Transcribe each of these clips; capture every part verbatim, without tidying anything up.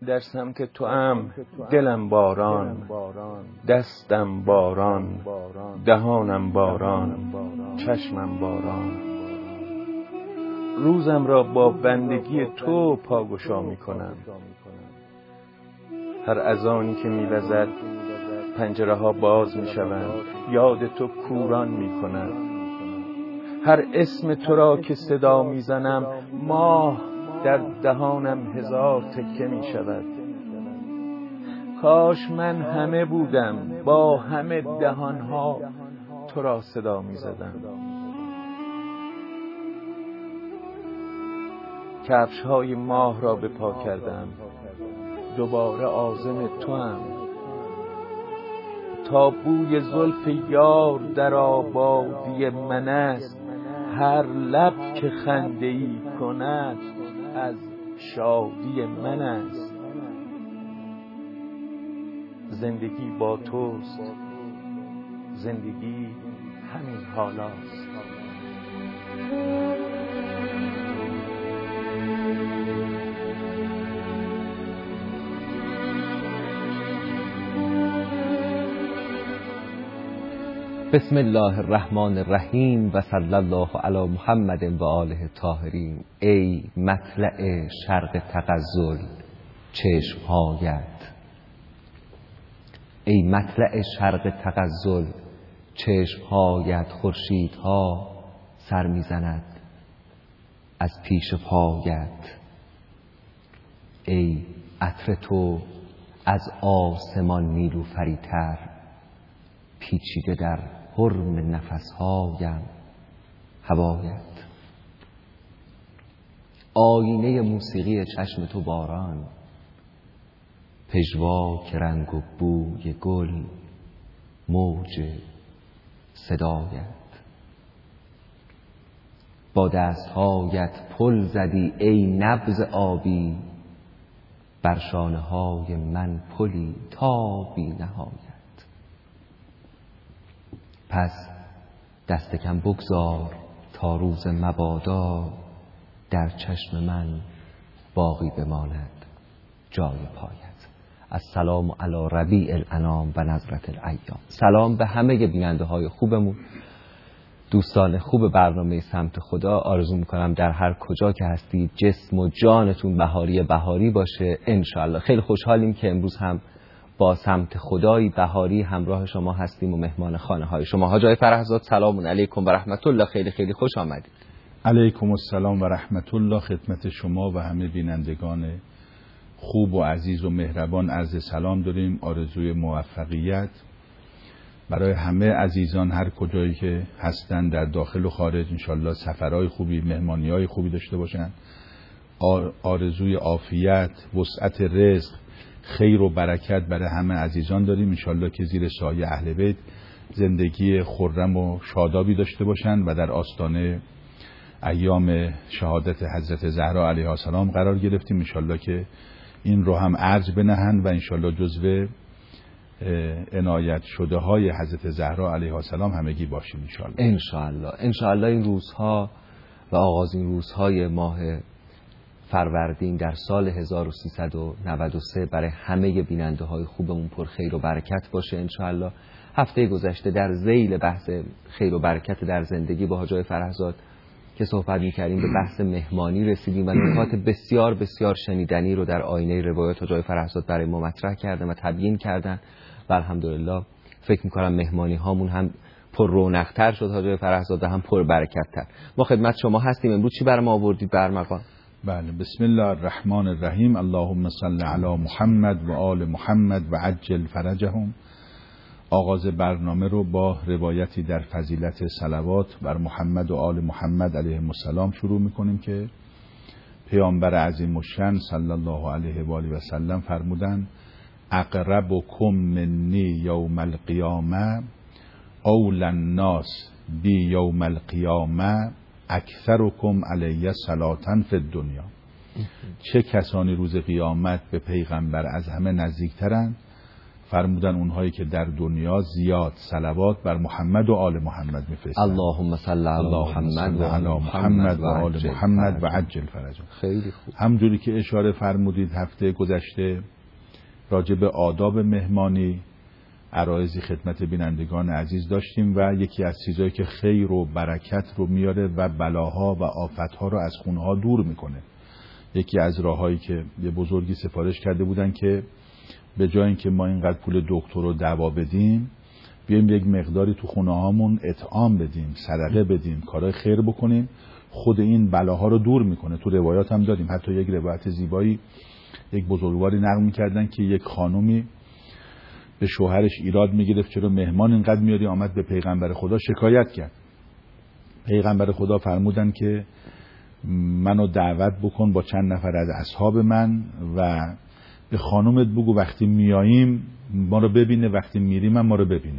در سمت تو ام دلم باران، دستم باران، دهانم باران، چشمم باران. روزم را با بندگی تو پاگشا می کنم. هر اذانی که می وزد پنجره ها باز می شوند، یاد تو کوران می کنم. هر اسم تو را که صدا می زنم ماه در دهانم هزار تکه می شود. کاش من همه بودم با همه دهانها تو را صدا می زدم. کفش های ماه را به پا کردم، دوباره عازم تو هم. تا بوی زلف یار در آبادی من است، هر لب که خنده ای کند از شادی من است. زندگی با توست، زندگی همین حالاست. بسم الله الرحمن الرحیم و صلی الله علی محمد و آله الطاهرین. ای مطلع شرق تغزل چشمهایت، ای مطلع شرق تغزل چشمهایت، خورشیدها سر میزند از پیش پایت. ای عطر تو از آسمان نیلوفری‌تر، پیچیده در حرم نفسهایم هوایت. آینه موسیقی چشم تو باران، پژواک رنگ و بوی گل موج صدایت. با دستهایت پل زدی ای نبض آبی، بر شانه های من پلی تا بی نهایت. پس دست کم بگذار تا روز مبادا، در چشم من باقی بماند جای پایت. السلام علی ربیع الانام و نظرة الایام. سلام به همه بیننده های خوبمون، دوستان خوب برنامه سمت خدا. آرزو میکنم در هر کجا که هستید جسم و جانتون بهاری بهاری باشه انشالله. خیلی خوشحالیم که امروز هم با سمت خدایی بهاری همراه شما هستیم و مهمان خانه های شما. حاج آقای فرهزاد سلام علیکم و رحمت الله، خیلی خیلی خوش آمدید. علیکم السلام و رحمت الله. خدمت شما و همه بینندگان خوب و عزیز و مهربان عرض سلام داریم. آرزوی موفقیت برای همه عزیزان هر کجایی که هستن در داخل و خارج، انشالله سفرهای خوبی، مهمانیهای خوبی داشته باشن. آرزوی عافیت، وسعت رزق، خیر و برکت برای همه عزیزان داریم. انشالله که زیر سایه اهل بیت زندگی خرم و شادابی داشته باشن و در آستانه ایام شهادت حضرت زهرا علیها السلام قرار گرفتیم. انشالله که این رو هم ارج بنهند و انشالله جزو عنایت شده های حضرت زهرا علیها السلام همگی باشیم انشالله. انشالله انشالله این روزها و آغاز این روزهای ماه فروردین در سال هزار و سیصد و نود و سه برای همه بیننده های خوبمون پر خیر و برکت باشه انشالله. هفته گذشته در ذیل بحث خیر و برکت در زندگی با حاج آقای فرهزاد که صحبت می‌کردیم به بحث مهمانی رسیدیم و نکات بسیار بسیار شنیدنی رو در آینه روایات حاج آقای فرهزاد برای ما مطرح کردن و تبیین کردن و الحمدلله فکر می‌کنم مهمانی هامون هم پر رونق‌تر شد حاج آقای فرهزاد و هم پر برکت‌تر. ما خدمت شما هستیم. امروز چی برام آوردید برمقام؟ بله، بسم الله الرحمن الرحیم. اللهم صل علی محمد و آل محمد و عجل فرجهم. آغاز برنامه رو با روایتی در فضیلت صلوات بر محمد و آل محمد علیهم السلام شروع میکنیم که پیامبر عظیم الشأن صلی الله علیه و آله و سلم فرمودن اقربکم منی یوم القیامه اول الناس بی یوم القیامه اکثرکم علی صلاة فی الدنیا. چه کسانی روز قیامت به پیغمبر از همه نزدیکترند فرمودن اونهایی که در دنیا زیاد صلوات بر محمد و آل محمد میفرستن، اللهم صل علی محمد و علی محمد و آل محمد و عجل فرجهم. خیلی خوب. همونجوری که اشاره فرمودید هفته گذشته راجع به آداب مهمانی عرایضی خدمت بینندگان عزیز داشتیم و یکی از چیزایی که خیر و برکت رو میاره و بلاها و آفتها رو از خونها دور میکنه. یکی از راههایی که یه بزرگی سفارش کرده بودن که به جای اینکه ما اینقدر پول دکتر رو دوا بدیم، بیایم یک مقداری تو خونه هامون اطعام بدیم، صدقه بدیم، کارهای خیر بکنیم، خود این بلاها رو دور میکنه. تو روایات هم داریم، حتی یک روایت زیبایی یک بزرگواری نقل میکردن که یک خانومی به شوهرش ایراد میگرفت چرا مهمان اینقدر میاری، آمد به پیغمبر خدا شکایت کرد. پیغمبر خدا فرمودن که منو دعوت بکن با چند نفر از اصحاب من و به خانومت بگو وقتی میاییم ما رو ببینه، وقتی میریم هم ما رو ببینه.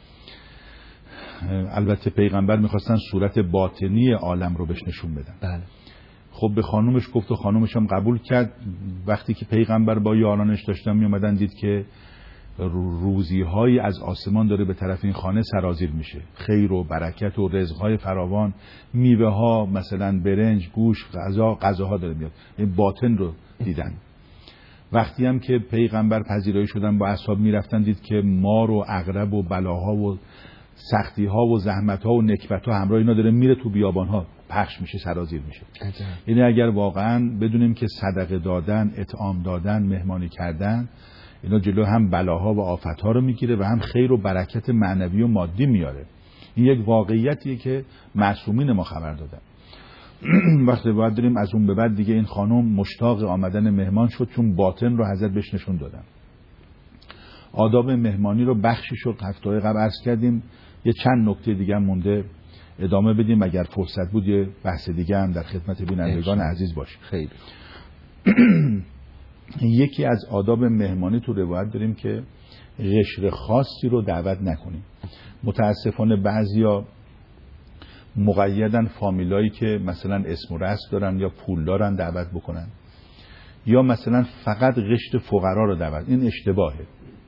البته پیغمبر میخواستن صورت باطنی عالم رو بهش نشون بدن. بله. خب به خانومش گفت و خانومش هم قبول کرد. وقتی که پیغمبر با یارانش داشتن میومدن دید که روزی‌هایی از آسمان داره به طرف این خانه سرازیر میشه، خیر و برکت و رزق‌های فراوان، میوه‌ها مثلا برنج، گوشت، غذا، غذاها داره میاد. این باطن رو دیدن. وقتی هم که پیغمبر پذیرایی شدن با اصحاب میرفتن دید که مار و عقرب و بلاها و سختی‌ها و زحمت‌ها و نکبت‌ها همراه اینا داره میره تو بیابان‌ها، پخش میشه، سرازیر میشه. یعنی اگر واقعا بدونیم که صدقه دادن، اطعام دادن، مهمانی کردن اینا جلو هم بلاها و آفتها رو میگیره و هم خیر و برکت معنوی و مادی میاره. این یک واقعیتیه که معصومین ما خبر دادن. وقتی باید داریم از اون به بعد دیگه این خانم مشتاق آمدن مهمان شد چون باطن رو حضرت بهش نشون دادن. آداب مهمانی رو بخشی شد هفته قبل عرض کردیم، یه چند نکته دیگه هم مونده ادامه بدیم، اگر فرصت بود یه بحث دیگه هم در خدمت بینندگان عزیز باشه. خیلی یکی از آداب مهمانی تو روایت داریم که قشر خاصی رو دعوت نکنیم. متاسفانه بعضیا مقیدن فامیلایی که مثلا اسم و رسم دارن یا پول دارن دعوت بکنن، یا مثلا فقط قشر فقرا رو دعوت. این اشتباهه.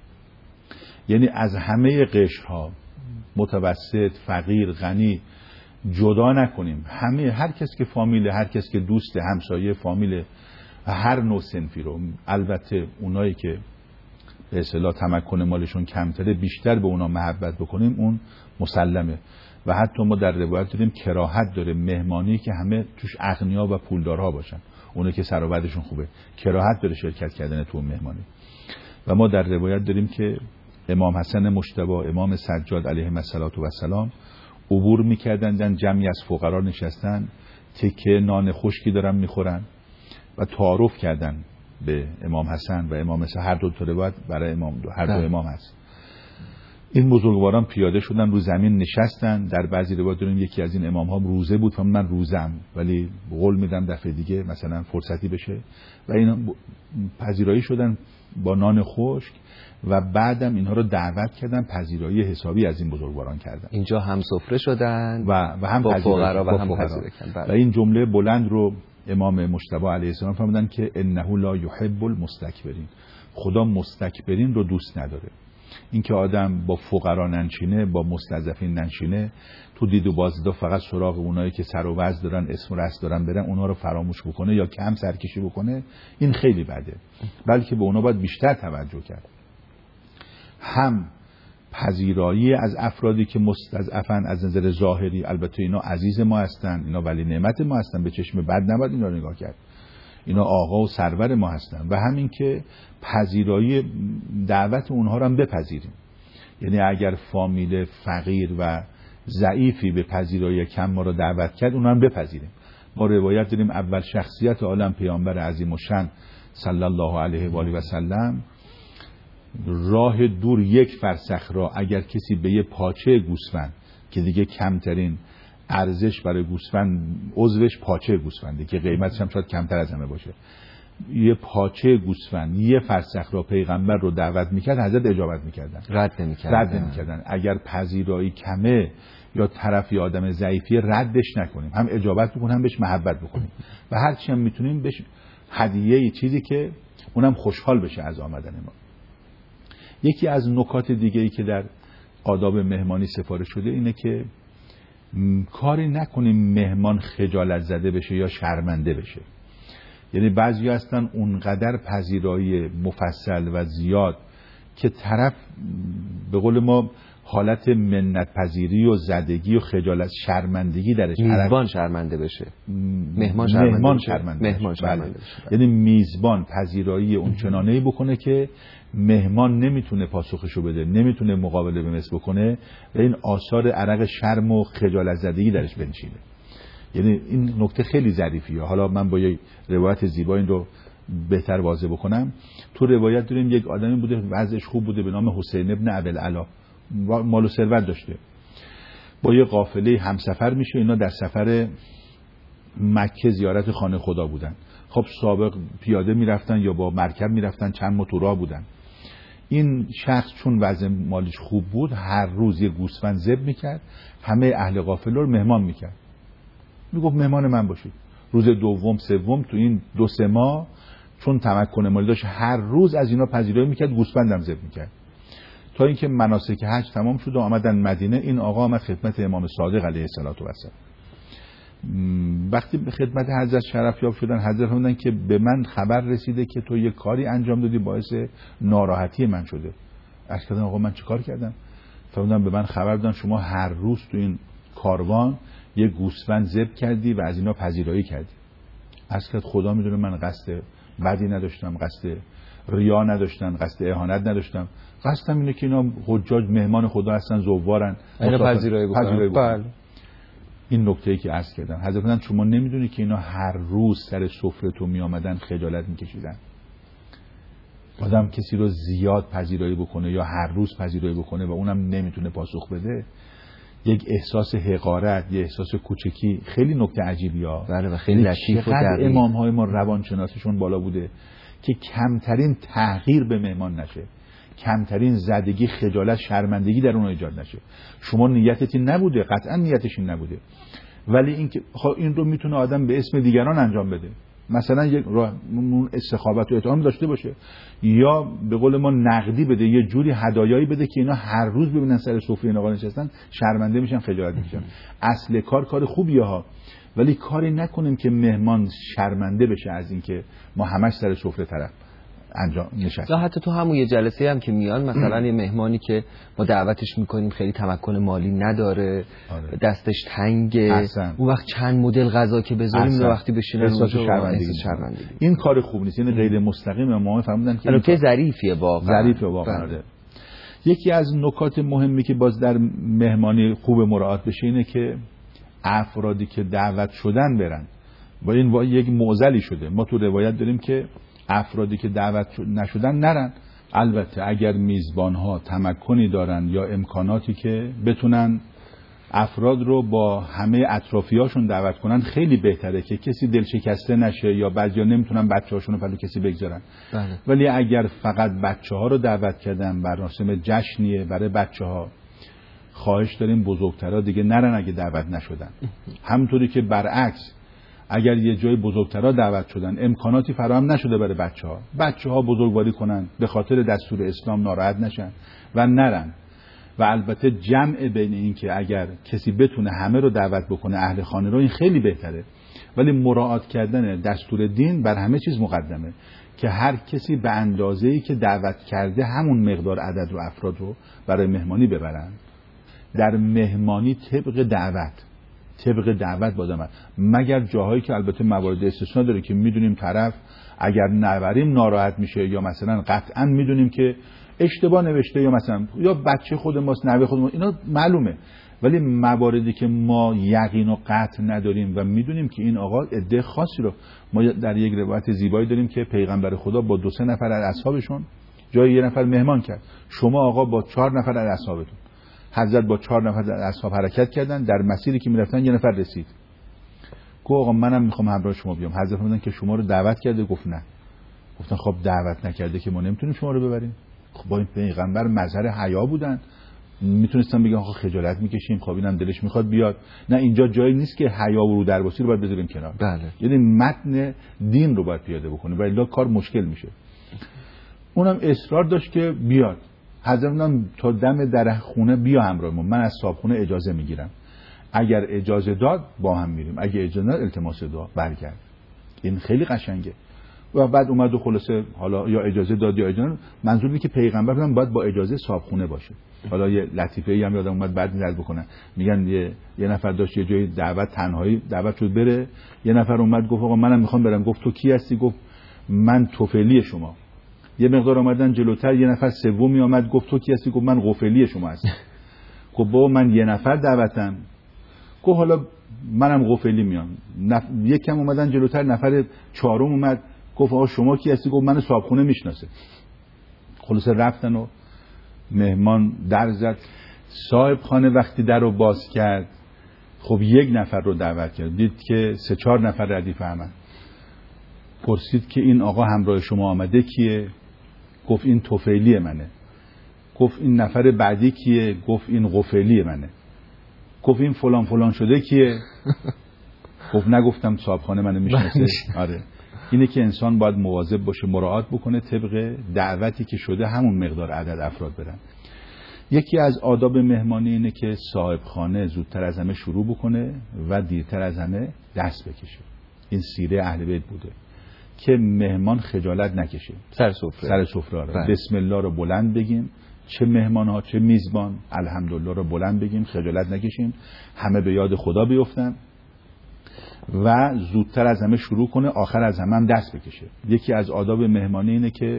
یعنی از همه قشرها متوسط، فقیر، غنی جدا نکنیم. همه هر کس که فامیل، هر کس که دوست، همسایه، فامیل هر نوع صنفی رو، البته اونایی که به اصطلاح تمکن مالشون کمتره بیشتر به اونا محبت بکنیم، اون مسلمه. و حتی ما در روایت داریم کراهت داره مهمانی که همه توش اغنیا و پولدارها باشن، اونایی که سر و بدشون خوبه، کراهت داره شرکت کردن تو مهمانی. و ما در روایت داریم که امام حسن مجتبی، امام سجاد علیهم السلام عبور میکردن، جمعی از فقرا نشستن، تکه نان خشکی دارن میخورن و تعارف کردن به امام حسن و امام حسن. هر دو تا روایت برای امام دو هر دو امام هست. این بزرگواران پیاده شدن رو زمین نشستن. در بعضی روایات داریم یکی از این امام ها روزه بود، من روزم ولی قول میدم دفعه دیگه مثلا فرصتی بشه. و این پذیرایی شدن با نان خشک و بعدم اینها رو دعوت کردن، پذیرایی حسابی از این بزرگواران کردن. اینجا هم سفره شدن و و هم با فقرا و هم پذیرایی کردن. و این جمله بلند رو امام مجتبی علیه السلام فرمودن که انه لا یحب المستکبرین، خدا مستکبرین رو دوست نداره. اینکه آدم با فقرا ننشینه، با مستضعفین ننشینه، تو دید و بازدید فقط سراغ اونایی که سر و وضع دارن، اسم و رسم دارن برن، اونها رو فراموش بکنه یا کم سرکشی بکنه، این خیلی بده. بلکه به اونا باید بیشتر توجه کرد. هم پذیرایی از افرادی که مستضعفن از نظر ظاهری، البته اینا عزیز ما هستن، اینا ولی نعمت ما هستن، به چشم بد نباید اینا رو نگاه کرد، اینا آقا و سرور ما هستن. و همین که پذیرایی دعوت اونها رو هم بپذیریم. یعنی اگر فامیل فقیر و ضعیفی به پذیرایی کم ما رو دعوت کرد، اونها هم بپذیریم. ما روایت داریم اول شخصیت عالم پیامبر عظیم الشأن صلی الله علیه و آله و سلم راه دور یک فرسخ را اگر کسی به یه پاچه گوسفند که دیگه کمترین ارزش برای گوسفند عضوش پاچه گوسفنده که قیمتش هم شاید کمتر از همه باشه، یه پاچه گوسفند یه فرسخ را پیغمبر رو دعوت میکرد، حضرت اجابت میکردن، رد نمیکردن. رد نمیکردن. اگر پذیرایی کمه یا طرفی آدم ضعیفی ردش نکنیم، هم اجابت بکنیم هم بهش محبت بکنیم و هر چی هم میتونیم بهش هدیه، چیزی که اونم خوشحال بشه از آمدن ما. یکی از نکات دیگه‌ای که در آداب مهمانی سفارش شده اینه که کاری نکنیم مهمان خجالت زده بشه یا شرمنده بشه. یعنی بعضی هستن اونقدر پذیرایی مفصل و زیاد که طرف به قول ما حالت منت پذیری و زدگی و خجالت شرمندگی درش، میزبان شرمنده بشه، مهمان شرمنده مهمان بشه. شرمنده مهمان بشه. شرمنده بله. بشه. یعنی میزبان پذیرایی اون چنانه‌ای بکنه که مهمان نمیتونه پاسخشو بده، نمیتونه مقابله به مثل بکنه و این آثار عرق شرم و خجالت زدگی درش بنشینه. یعنی این نکته خیلی ظریفیه. حالا من با یک روایت زیبا این رو بهتر واضح بکنم. تو روایت داریم یک آدمی بوده وضعش خوب بوده به نام حسین ابن ابوالعلا، مال و ثروت داشته، با یه قافله همسفر میشه. اینا در سفر مکه زیارت خانه خدا بودن. خب سابق پیاده میرفتن یا با مرکب میرفتن، چند ماه تو راه بودن. این شخص چون وضع مالش خوب بود هر روز یه گوسفند ذبح میکرد، همه اهل قافله رو مهمان میکرد، میگفت مهمان من باشید. روز دوم سوم تو این دو سه ماه چون تمکن مالی داشت هر روز از اینا پذیرایی میکرد، گوسفندم ذبح میکرد. تا اینکه مناسک حج تمام شد و آمدن مدینه. این آقا آمد خدمت امام صادق علیه السلام و السلام. وقتی به خدمت حضرت شرف یاب شدن، حضرت فرمودن که به من خبر رسیده که تو یه کاری انجام دادی باعث ناراحتی من شده. عرض کردم آقا من چه کار کردم؟ فرمودن به من خبر دادن شما هر روز تو این کاروان یه گوسفند ذبح کردی و از اینا پذیرایی کردی. عرض کرد خدا میدونه من قصد بدی نداشتم، قصد ریا نداشتم، قصد اهانت نداشتم. قصدم اینه که اینا حجاج مهمان خدا هستن، زوارن، اینا پذیرایی بکنن. بله. این نکته‌ای که عرض کردم. حضرت فرمودن شما نمیدونی که اینا هر روز سر سفره تو می آمدن خجالت میکشیدن. آدم کسی رو زیاد پذیرایی بکنه یا هر روز پذیرایی بکنه و اونم نمیتونه پاسخ بده، یک احساس حقارت، یک احساس کوچکی، خیلی نکته عجیبیه. بله و خیلی لطیف و دقیق. امام‌های ما روانشناسیشون بالا بوده که کمترین تحقیر به مهمان نشه، کمترین زدگی، خجالت، شرمندگی در اون ایجاد نشه. شما نیتت این نبوده، قطعا نیتش این نبوده، ولی این که خب این رو میتونه آدم به اسم دیگران انجام بده. مثلا یک راه استخابت و اطعام داشته باشه یا به قول ما نقدی بده، یه جوری هدایایی بده که اینا هر روز ببینن سر سفره این آقا نشستن شرمنده میشن، خجالت میکشن. اصل کار کار خوبیه ها، ولی کاری نکنیم که مهمان شرمنده بشه از اینکه ما همش سر سفره طرف انجام نشست. یا حتی تو همون یه جلسه هم که میان مثلا یه مهمانی که ما دعوتش میکنیم خیلی تمکن مالی نداره، آره. دستش تنگه، اون وقت چند مدل غذا که بذاریم و وقتی بشینن احساس شرمندگی. این کار خوب نیست. این غیر مستقیم امام فرمودن که نکته ظریفیه واقعا. ظریفه واقعا. یکی از نکات مهمی که باز در مهمانی خوب مراعات بشه اینه که افرادی که دعوت شدن برن. با این با یک معضلی شده. ما تو روایت داریم که افرادی که دعوت نشدن نرن. البته اگر میزبانها تمکنی دارن یا امکاناتی که بتونن افراد رو با همه اطرافیاشون دعوت کنن خیلی بهتره که کسی دل شکسته نشه یا بعضیا نمیتونن بچه‌هاشون رو پلو کسی بگذارن. بله. ولی اگر فقط بچه‌ها رو دعوت کردن، مراسم جشنیه برای بچه‌ها، خواهش داریم بزرگترها دیگه نرن اگه دعوت نشدن. همونطوری که برعکس اگر یه جای بزرگترها دعوت شدن امکاناتی فراهم نشده برای بچه‌ها، بچه‌ها بزرگواری کنن به خاطر دستور اسلام ناراحت نشن و نرن. و البته جمع بین این که اگر کسی بتونه همه رو دعوت بکنه اهل خانه رو، این خیلی بهتره، ولی مراعات کردن دستور دین بر همه چیز مقدمه که هر کسی به اندازه‌ای که دعوت کرده همون مقدار عدد و افراد رو برای مهمانی ببرن. در مهمانی طبق دعوت طبق دعوت بادم، مگر جاهایی که البته موارد استثنا داره که میدونیم طرف اگر نبریم ناراحت میشه یا مثلا قطعا میدونیم که اشتباه نوشته یا مثلا یا بچه خود ماست، نوه خود ما، اینا معلومه. ولی مواردی که ما یقین و قطع نداریم و میدونیم که این آقا عده خاصی رو، ما در یک روایت زیبایی داریم که پیغمبر خدا با دو سه نفر از اصحابشون جای یه نفر مهمان کرد. شما آقا با چهار نفر از اصحابتون. حضرت با چهار نفر از اصحاب حرکت کردن، در مسیری که میرفتن یه نفر رسید. گفت آقا منم میخوام همراه شما بیام. حضرت فرمودن که شما رو دعوت کرده؟ گفت نه. گفتن خب دعوت نکرده که ما نمیتونیم شما رو ببریم. خب با این پیغمبر مظهر حیا بودن، میتونستن بگن آقا خجالت میکشیم، خب اینم دلش میخواد بیاد. نه، اینجا جایی نیست که حیا و رو درباسی رو باید بذاریم کنار. بله. یعنی متن دین رو باید پیاده بکنیم، ولی کار مشکل میشه. اونم اصرار داشت که بیاد. حضرت تا دم در خونه بیا همراه ما، من از صاحبخونه اجازه میگیرم، اگر اجازه داد با هم میریم، اگه اجازه نداد التماس دعا برگرد. این خیلی قشنگه. و بعد اومد و خلاصه حالا یا اجازه داد یا اجازه، منظور اینه که پیغمبر هم باید با اجازه صاحبخونه باشه. حالا یه لطیفه‌ای هم یادم اومد بعد نظر بکنن، میگن یه یه نفر داشت یه جای دعوت تنهایی دعوت شد بره، یه نفر اومد گفت آقا منم میخوام برم. گفت تو کی هستی؟ گفت من طفیلی شما. یه مقدار اومدن جلوتر، یه نفر سومی اومد گفت تو کی هستی؟ گفت من غفلی شما هستم. گفت بابا من یه نفر دعوتم. گفت حالا منم غفلی میام. نف... یکم اومدن جلوتر، نفر چهارم اومد گفت آقا شما کی هستی؟ گفت من صاحبخونه میشناسه. خلاص رفتن و مهمان در زد. صاحب خانه وقتی در رو باز کرد، خب یک نفر رو دعوت کرد، دید که سه چهار نفر ردیف همن. پرسید که این آقا همراه شما آمده کیه؟ گفت این طفیلی منه. گفت این نفر بعدی کیه؟ گفت این غفلی منه. گفت این فلان فلان شده کیه؟ گفت نگفتم صاحبخانه منو میشناسه. آره، اینه که انسان باید مواظب باشه، مراعات بکنه طبق دعوتی که شده همون مقدار عدد افراد برن. یکی از آداب مهمانی اینه که صاحب خانه زودتر از همه شروع بکنه و دیرتر از همه دست بکشه. این سیره اهل بیت بوده که مهمان خجالت نکشه سر سفره. سر سفره رو بسم الله رو بلند بگیم، چه مهمان ها چه میزبان الحمدلله رو بلند بگیم، خجالت نکشیم، همه به یاد خدا بیفتن و زودتر از همه شروع کنه، آخر از همه هم دست بکشه. یکی از آداب مهمانی اینه که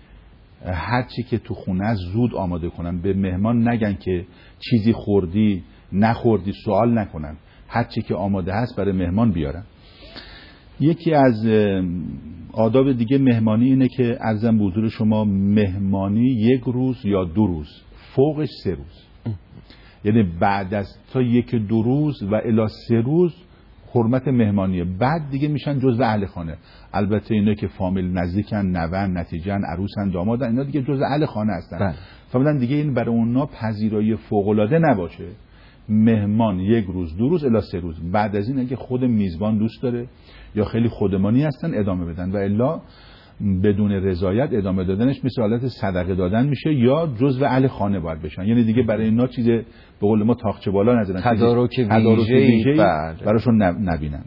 هر چی که تو خونه است زود آماده کنن. به مهمان نگن که چیزی خوردی نخوردی، سوال نکنن، هر چی که آماده هست برای مهمان بیارن. یکی از آداب دیگه مهمانی اینه که عرضم به حضور شما مهمانی یک روز یا دو روز، فوقش سه روز، یعنی بعد از تا یک دو روز و الی سه روز حرمت مهمانیه، بعد دیگه میشن جزء اهل خانه. البته اینا که فامیل نزدیکن، نوان، نتیجن، عروسن، دامادن، اینا دیگه جزء اهل خانه هستن. فهمیدن دیگه این برای اونها پذیرایی فوق العاده نباشه. مهمان یک روز دو روز الی سه روز، بعد از این اگه خود میزبان دوست داره یا خیلی خودمانی هستن ادامه بدن و الا بدون رضایت ادامه دادنش مثل حالت صدقه دادن میشه یا جزء اهل خانه باید بشن. یعنی دیگه برای اینا چیز به قول ما تاقچه بالا نذارن، تدارک ویژه‌ای براشون نبینن.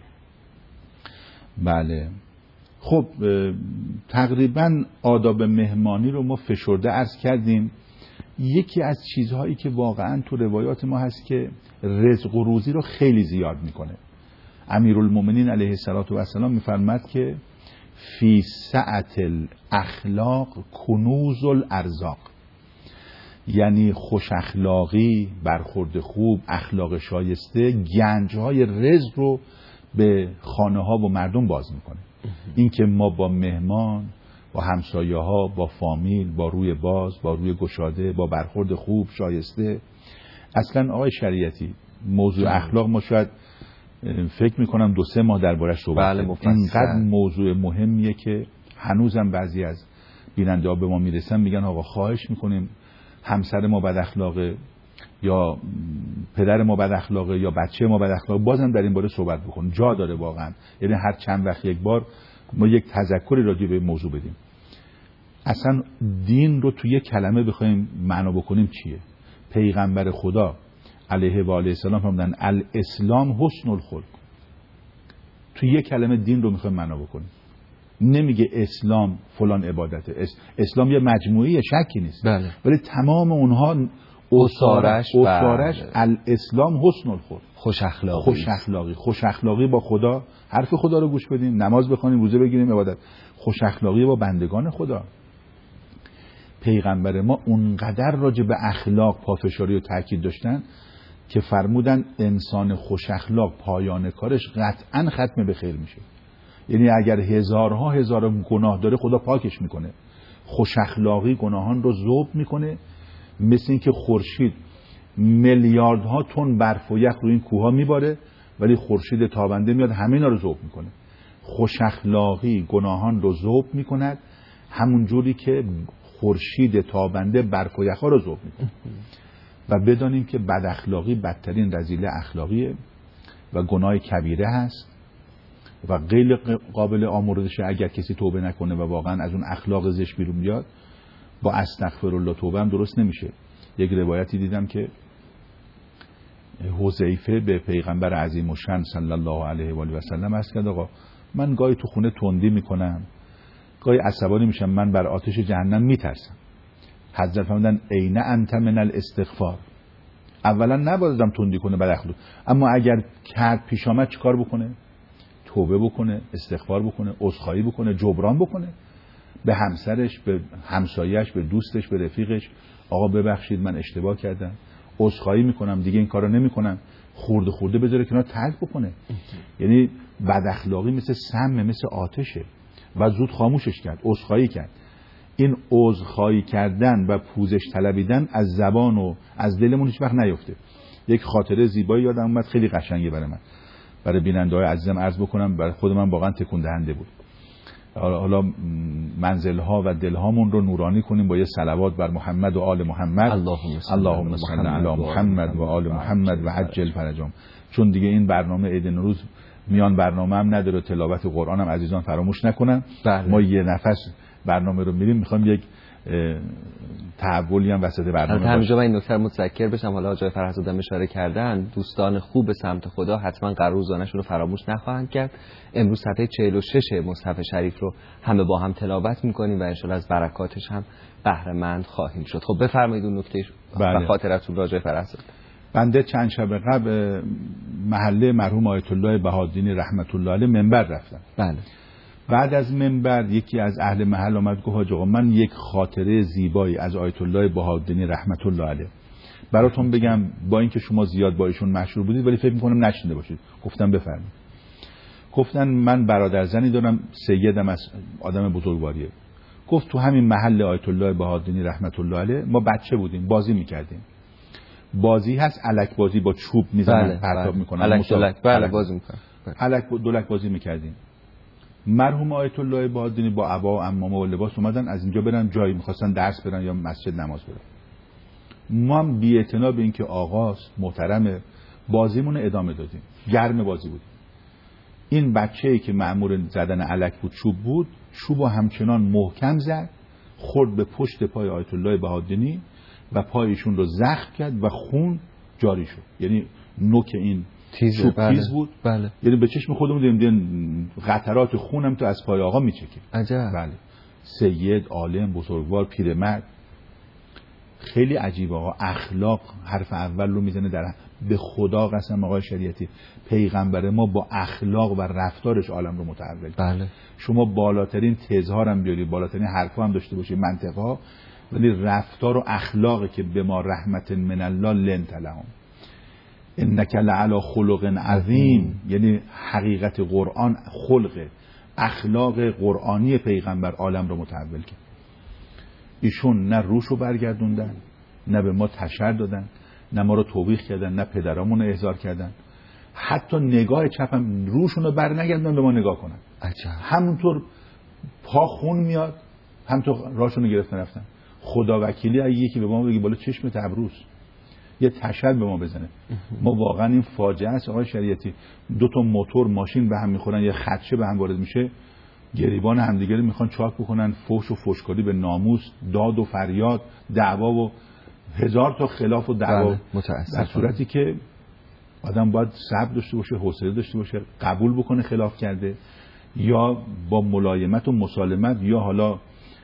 بله خب تقریبا آداب مهمانی رو ما فشرده عرض کردیم. یکی از چیزهایی که واقعا تو روایات ما هست که رزق و روزی رو خیلی زیاد میکنه. امیرالمومنین علیه السلام میفرماد که فی سعت الاخلاق کنوز الارزاق، یعنی خوش اخلاقی، برخورد خوب، اخلاق شایسته گنجهای رزق رو به خانه ها و مردم باز میکنه. این که ما با مهمان، با همسایه ها، با فامیل، با روی باز، با روی گشاده، با برخورد خوب شایسته. اصلا آقای شریعتی موضوع اخلاق ما شاید فکر میکنم دو سه ماه دربارش صحبت کنیم. اینقدر موضوع مهمیه که هنوزم بعضی از بیننده ها به ما میرسن میگن آقا خواهش میکنیم همسر ما بد اخلاقه یا پدر ما بد اخلاقه یا بچه ما بد اخلاقه، بازم در این باره صحبت بکنیم، جا داره واقعا. یعنی هر چند وقت یک بار ما یک تذکری راجع به موضوع بدیم. اصلا دین رو توی یک کلمه بخوایم معنا بکنیم چیه؟ پیغمبر خدا علیه و آله السلام فرمودن الاسلام حسن الخلق. توی یک کلمه دین رو میخوایم معنا بکنیم. نمیگه اسلام فلان عبادته، اسلام یه مجموعه، شکی نیست، بله. ولی تمام اونها اسارش اسارش الاسلام حسن الخلق، خوش اخلاقی. خوش اخلاقی خوش اخلاقی با خدا، حرف خدا رو گوش بدیم، نماز بخونیم، روزه بگیریم، عبادت. خوش اخلاقی با بندگان خدا. پیغمبر ما اونقدر راجع به اخلاق پافشاری و تاکید داشتن که فرمودن انسان خوش اخلاق پایان کارش قطعا ختم به خیر میشه. یعنی اگر هزارها هزار گناه داره خدا پاکش میکنه. خوش اخلاقی گناهان رو ذوب میکنه، مثل این که خورشید میلیاردها تن برف و یخ روی این کوها میباره ولی خورشید تابنده میاد همه اینا رو ذوب میکنه. خوش اخلاقی گناهان رو ذوب میکند همون جوری که خورشید تابنده برف و یخا رو ذوب میکنه. و بدانیم که بد اخلاقی بدترین رذیله اخلاقیه و گناه کبیره هست و غیر قابل آمرزشه. اگر کسی توبه نکنه و واقعا از اون اخلاق زشت بیرون بیاد، با استغفرالله توبه هم درست نمیشه. یک روایتی دیدم که حذیفه به پیغمبر عظیم الشأن صلی الله علیه و آله و سلم عرض کرد آقا من گاهی تو خونه تندی میکنم، گاهی عصبانی میشم، من بر آتش جهنم میترسم. حضرت فرمودن عین انت من الاستغفار. اولا نباید آدم تندی کنه بد اخلاق، اما اگر کرد پیش آمد چیکار بکنه؟ توبه بکنه، استغفار بکنه، عذرخواهی بکنه، جبران بکنه به همسرش، به همسایه‌اش، به دوستش، به رفیقش. آقا ببخشید من اشتباه کردم، عذرخواهی میکنم، دیگه این کارو نمیکنم. خورده خورده بذاره کنار، ترک بکنه. یعنی بد اخلاقی مثل سم، مثل آتشه و زود خاموشش کرد، عذرخواهی کرد. این عذرخواهی کردن و پوزش طلبیدن از زبان و از دلمون هیچ وقت نیفته. یک خاطره زیبایی یادم اومد، خیلی قشنگه برای من، برای بیننده‌های عزیزم عرض بکنم، برای خود من واقعا تکون دهنده بود. حالا منزل‌ها و دل‌هامون رو نورانی کنیم با یه صلوات بر محمد و آل محمد. اللهم صل علی محمد و آل محمد و عجل فرجهم. چون دیگه این برنامه عید نوروز میان برنامه هم نداره، تلاوت قرآن هم عزیزان فراموش نکنن. بله. ما یه نفس برنامه رو میریم، میخوام یک تحولی هم وسط برنامه باشه. همینجا من این نکته متذکر بشم، حالا آقای فرهزاده اشاره کردن، دوستان خوب به سمت خدا حتما قرار روزانه‌شون رو فراموش نخواهند کرد. امروز صفحه چهل و شش مصحف شریف رو همه با هم تلاوت می‌کنیم و ان شاءالله از برکاتش هم بهره مند خواهیم شد. خب بفرمایید اون نکته و خاطرتون راجع فرهزاده. بنده چند شب قبل محله مرحوم آیت الله بهادینی رحمت الله علیه منبر رفتم. بله. بعد از منبر یکی از اهل محل آمد گفت حاج آقا من یک خاطره زیبایی از آیت الله بهادینی رحمت الله علیه براتون بگم، با اینکه شما زیاد با ایشون مشهور بودید ولی فکر می‌کنم نشنیده باشید. گفتم بفرمایید. گفتن من برادرزنی دارم، سیدم از آدم بزرگواریه. گفت تو همین محل آیت الله بهادینی رحمت الله علیه ما بچه بودیم، بازی می‌کردیم. بازی هست الک بازی، با چوب میزنن، پرتاب میکنن، الک دولک. بله بازی می‌کنن. الک دولک بازی می‌کردیم. مرحوم آیت الله بهادینی با عبا و عمامه و لباس اومدن از اینجا برن جایی، می‌خواستن درس برن یا مسجد نماز برن. ما هم بی اعتنا به اینکه آقاست محترم، بازیمون ادامه دادیم. گرم بازی بود. این بچه‌ای که مأمور زدن الک بود، چوب بود، چوبو همچنان محکم زد، خورد به پشت پای آیت الله بهادینی و پایشون رو زخم کرد و خون جاری شد. یعنی نوک این تیز بله. تیز بود. بله. یعنی به چشم خودمون دیدیم قطرات خونم تو از پای آقا میچکه. عجب. بله. سید، عالم، بزرگوار، پیرمرد. خیلی عجیبه آقا. اخلاق حرف اول رو میزنه در به خدا قسم آقای شریعتی، پیغمبر ما با اخلاق و رفتارش عالم رو متحول کرد. بله. شما بالاترین تزها هم بیاری، بالاترین حرفا هم داشته باشی، منطقها، ولی رفتار و اخلاقی که به ما رحمت من الله لنت لهم انک لعلی خلق عظیم، یعنی حقیقت قرآن خلق اخلاق قرآنی پیغمبر عالم رو متحول کرد. ایشون نه روشو برگردوندن، نه به ما تشر دادن، نه ما رو توبیخ کردن، نه پدرامون رو احضار کردن. حتی نگاه چپم روشون رو بر نگردن به ما نگاه کنن. عجب. همونطور پا خون میاد، همونطور راشون رو گرفتن رفتن. خدا وکیلی اگه یکی به ما بگه بالا چشم ابروس یه تشر به ما بزنه، ما واقعا این فاجعه است آقای شریعتی. دو تا موتور ماشین به هم میخورن، یه خدشه به هم وارد میشه، گریبان همدیگه رو میخوان چاک بکنن، فحش و فحشکاری به ناموس، داد و فریاد، دعوا و هزار تا خلاف و دعوا. در صورتی که آدم باید صبر داشته باشه، حوصله داشته باشه، قبول بکنه خلاف کرده، یا با ملایمت و مسالمت، یا حالا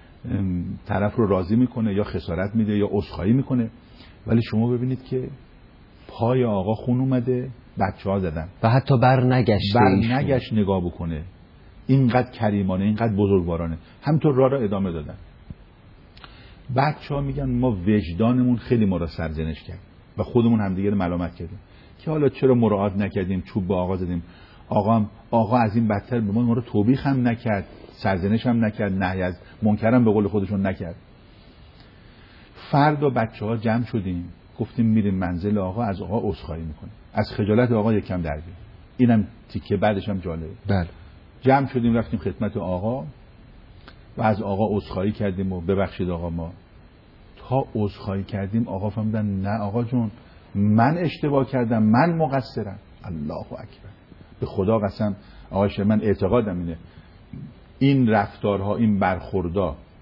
طرف رو راضی میکنه یا خسارت میده یا عذرخواهی میکنه. ولی شما ببینید که پای آقا خون اومده، بچه‌ها زدن و حتی بر نگشته بر نگشت نگاه بکنه. اینقدر کریمانه، اینقدر بزرگوارانه، همینطور راه را ادامه دادن. بچه‌ها میگن ما وجدانمون خیلی ما را سرزنش کرد و خودمون همدیگه رو ملامت کردیم که حالا چرا مراعات نکردیم، چوب به آقا زدیم. آقا هم آقا از این بدتر به ما ما رو توبیخ هم نکرد، سرزنش هم نکرد، نهی از منکر هم به قول خودشون نکرد. فردا بچه‌ها جمع شدیم، گفتیم میریم منزل آقا، از آقا عذرخواهی میکنیم، از خجالت آقا یکم در بیاریم. اینم تیکه بعدش هم جالبه. بله. جمع شدیم رفتیم خدمت آقا و از آقا عذرخواهی کردیم و ببخشید آقا ما. تا عذرخواهی کردیم آقا فهمیدن نه آقا جون من اشتباه کردم، من مقصرم. الله اکبر. به خدا قسم آقا شه من اعتقادم اینه این رفتارها، این برخوردها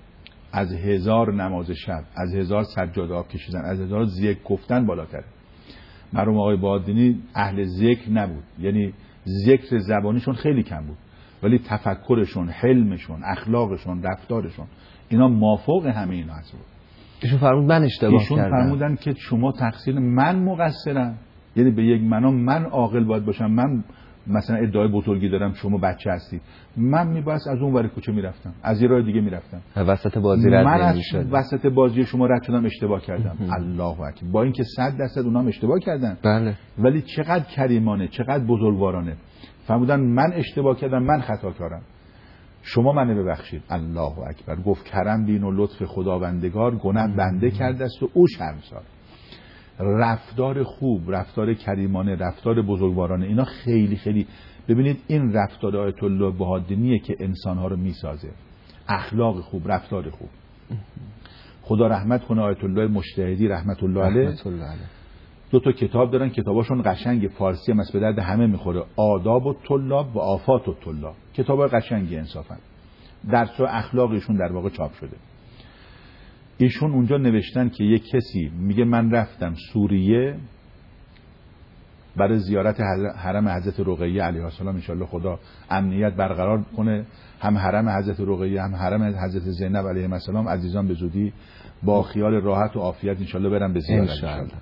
از هزار نماز شب، از هزار سجاده آب کشیدن، از هزار ذکر گفتن بالاتره. مرحوم آقای بهادینی اهل ذکر نبود، یعنی ذکر زبانیشون خیلی کم بود، ولی تفکرشون، حلمشون، اخلاقشون، رفتارشون اینا مافوق همه اینا هست. ایشون فرمود من اشتباه ایشون کردم. فرمودن که شما تقصیر من مقصرم، یعنی به یک معنا من عاقل باید باشم، من مثلا ادعای بزرگی دارم شما بچه هستید، من میباید از اون ور کوچه میرفتم، از یه راه دیگه میرفتم، وسط بازی رد من نمیشد، وسط بازی شما رد شدم اشتباه کردم. الله اکبر. با اینکه صد درصد اونام اشتباه کردن، بله، ولی چقدر کریمانه، چقدر بزرگوارانه فرمودن من اشتباه کردم، من خطاکارم، شما منو ببخشید. الله اکبر. گفت کرم دین و لطف خداوندگار، گناه بنده کرده است و او شرمسار. رفتار خوب، رفتار کریمانه، رفتار بزرگوارانه، اینا خیلی خیلی، ببینید این رفتار آیت الله بهادینیه که انسانها رو میسازه. اخلاق خوب، رفتار خوب. خدا رحمت کنه آیت الله مجتهدی رحمت الله علیه، دو تا کتاب دارن، کتاباشون قشنگ، فارسی هم است، به درد همه میخوره. آداب الطلاب و آفات الطلاب. کتابای قشنگی انصافا. درس و اخلاقشون در واقع چاپ شده. ایشون اونجا نوشتن که یک کسی میگه من رفتم سوریه برای زیارت حرم حضرت رقیه علیها السلام، ان شاءالله خدا امنیت برقرار کنه، هم حرم حضرت رقیه هم حرم حضرت زینب علیها السلام، عزیزان به زودی با خیال راحت و عافیت ان شاءالله برم به زیارت. ان شاءالله.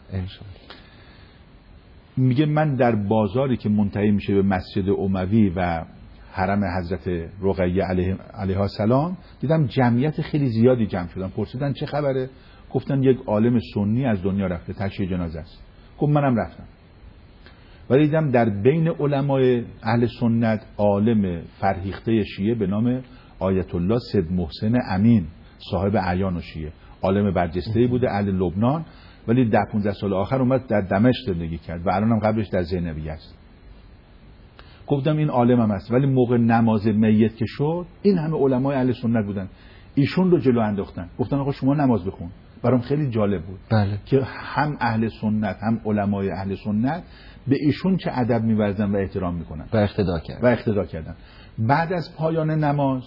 میگه من در بازاری که منتهی میشه به مسجد اموی و حرم حضرت رقیه علیها السلام دیدم جمعیت خیلی زیادی جمع شدن. پرسیدن چه خبره؟ گفتن یک عالم سنی از دنیا رفته، تشییع جنازه است. گفت منم رفتم. ولی دیدم در بین علمای اهل سنت عالم فرهیخته شیعه به نام آیت الله سید محسن امین، صاحب اعیان و شیعه، عالم برجسته‌ای بوده اهل لبنان، ولی ده پانزده سال آخر اومد در دمشق زندگی کرد و الانم قبلش در زینبیه است. گفتم این عالم هم است، ولی موقع نماز میت که شد این همه علمای اهل سنت بودن، ایشون رو جلو انداختن، گفتن آقا شما نماز بخون. برام خیلی جالب بود. بله. که هم اهل سنت هم علمای اهل سنت به ایشون چه ادب می‌ورزن و احترام میکنن و اقتدا کردن. و اقتدا کردن. بعد از پایان نماز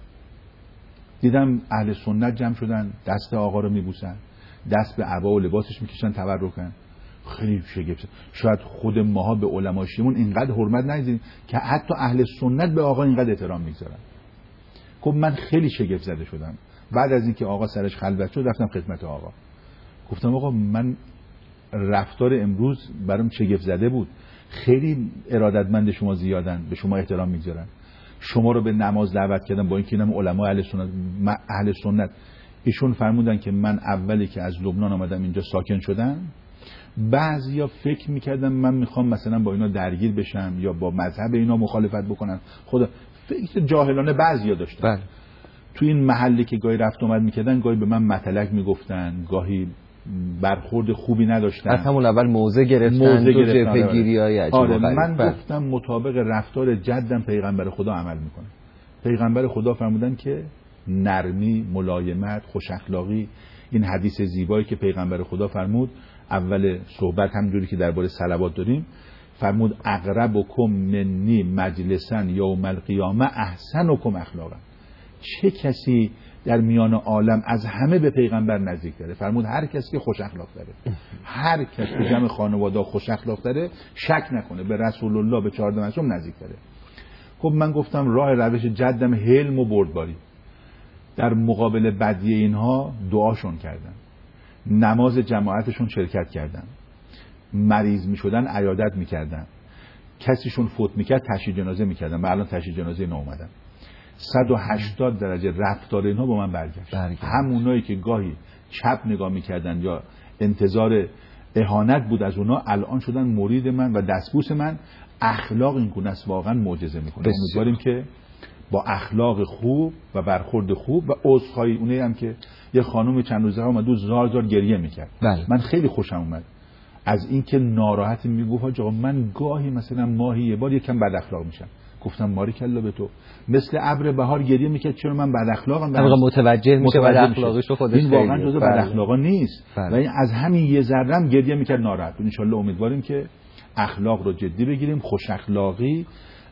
دیدم اهل سنت جمع شدن، دست آقا رو میبوسن، دست به عبا و لباسش میکشن، تبرکن. خیلی شگفت. شاید خود ماها به علمای شیعمون اینقدر حرمت ندیدیم که حتی اهل سنت به آقا اینقدر احترام میگذارن. خب من خیلی شگفت زده شدم. بعد از اینکه آقا سرش خلوت شد رفتم خدمت آقا، گفتم آقا من رفتار امروز برام شگفت زده بود، خیلی ارادتمند شما زیادن، به شما احترام میگذارن، شما رو به نماز دعوت کردم با اینکه اینم علما اهل سنت اهل سنت. ایشون فرمودن که من اولی که از لبنان آمدم اینجا ساکن شدم، بعضیا فکر میکردم من میخوام مثلا با اینا درگیر بشم یا با مذهب اینا مخالفت بکنم، خدا فکر جاهلانه بعضیا داشتن. بله. تو این محلی که گاهی رفت اومد میکردن، گاهی به من متلک میگفتن، گاهی برخورد خوبی نداشتن، از همون اول موضع گرفتن، موضع تو گرفتن. جبهه‌گیری‌های عجیب. آره من بله. گفتم مطابق رفتار جدم پیغمبر خدا عمل میکنه. پیغمبر خدا فرمودن که نرمی، ملایمت، خوش اخلاقی، این حدیث زیبایی که پیغمبر خدا فرمود اول صحبت همونجوری که درباره صلوات داریم، فرمود اقربکم منی مجلسا یوم القیامه احسنکم اخلاقا. چه کسی در میان عالم از همه به پیغمبر نزدیک داره؟ فرمود هر کسی که خوش اخلاق داره. هر کس که جمع خانواده خوش اخلاق داره شک نکنه به رسول الله، به چهارده معصوم نزدیک داره. خب من گفتم راه روش جدم حلم و بردباری. در مقابل بدی اینها دعاشون کردم، نماز جماعتشون شرکت کردم، مریض می شدن عیادت می کردن، کسیشون فوت می کرد تشییع جنازه می کردن و الان تشییع جنازه ناومدن. صد و هشتاد درجه رفتار اینها با من برگشت. برگشت. همونایی که گاهی چپ نگاه می کردن یا انتظار اهانت بود از اونا، الان شدن مرید من و دستبوس من. اخلاق این گونه است، واقعا معجزه میکنه. امیدواریم که با اخلاق خوب و برخورد خوب و عذرخواهی، اونایی هم که یه خانم چند روزه اومد و زار زار گریه میکرد، بله. من خیلی خوشم اومد از اینکه ناراحت میگفت آقا من گاهی مثلا ماهی یه بار یکم بد اخلاق میشم. گفتم ماریکلا به تو، مثل ابر بهار گریه میکرد چرا من بد اخلاقم. واقعا متوجه میشه بد اخلاقیشو خودش. این واقعا جزء بد اخلاقا نیست و این از همین یه ذره‌ام گریه میکرد ناراحت. ان شاء الله امیدواریم که اخلاق رو جدی بگیریم، خوش اخلاقی،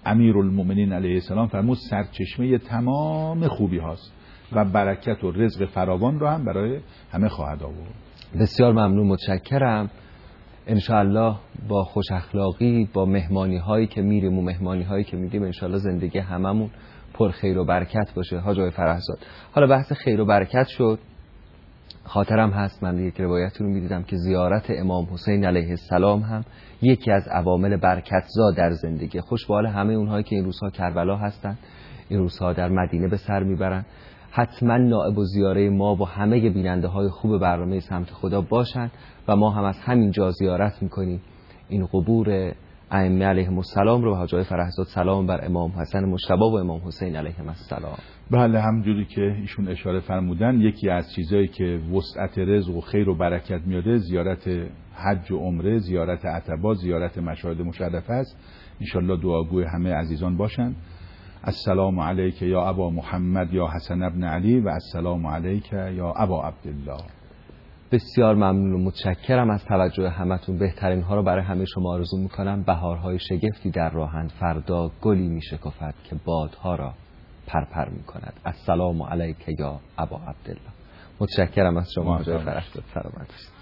امیرالمومنین علیه السلام فرمود سرچشمه تمام خوبی هاست و برکت و رزق فراوان رو هم برای همه خواهد آورد. بسیار ممنون، متشکرم. انشاءالله با خوش اخلاقی، با مهمانی هایی که میریم و مهمانی هایی که میدیم، انشاءالله زندگی هممون پر خیر و برکت باشه. حاج آقای فرهزاد، حالا بحث خیر و برکت شد، خاطرم هست من یک روایتی رو میدیدم که زیارت امام حسین علیه السلام هم یکی از عوامل برکتزا در زندگی. خوش به حال همه اونهایی که این روزها کربلا هستن، این روزها در مدینه به سر میبرن. حتما نائب و زیاره ما و همه بیننده های خوب برنامه سمت خدا باشن و ما هم از همین جا زیارت میکنیم این قبور ائمه علیهم السلام رو. حاج آقای فرهزاد سلام بر امام حسن مجتبی و امام حسین علیهم السلام. بله، همجوری که ایشون اشاره فرمودن، یکی از چیزایی که وسعت رزق و خیر و برکت میاده زیارت حج و عمره، زیارت عتبات، زیارت مشاهد مشرفه است. انشالله دعاگوی همه عزیزان باشن. السلام علیک یا ابا محمد یا حسن ابن علی و السلام علیک یا ابا عبدالله. بسیار ممنون و متشکرم از توجه همتون. بهترین ها رو برای همه شما آرزو میکنم. بهارهای شگفتی در راهند، فردا گلی میشکفد که بادها را پرپر میکند. السلام علیک یا ابا عبدالله. متشکرم از شما حاج آقای فرهزاد. سلامت باشید.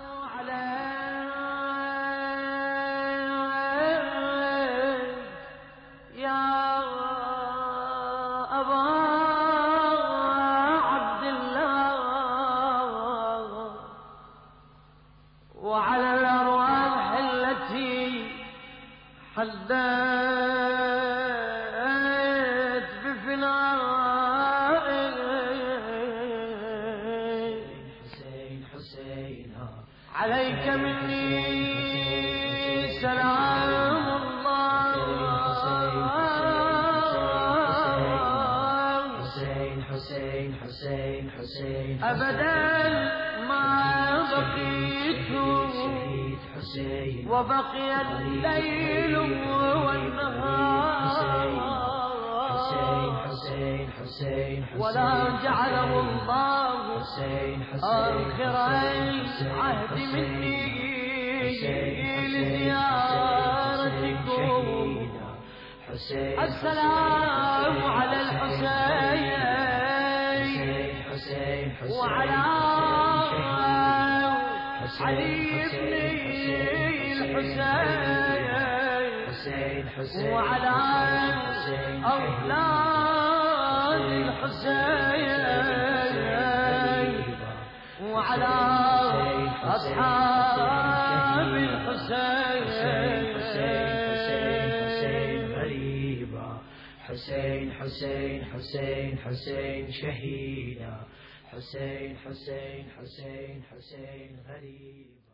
عليك مني سلام الله. حسين حسين حسين حسين أبدا ما بقيت وبقي الليل والنهار ولا جعله الله آخر عهد مني لزيارتكم. السلام على الحسين وعلى علي بن الحسين وعلى أولاد الحسين وعلى أصحاب الحسين. حسين حسين حسين حسين شهيدا. حسين حسين حسين حسين غريب.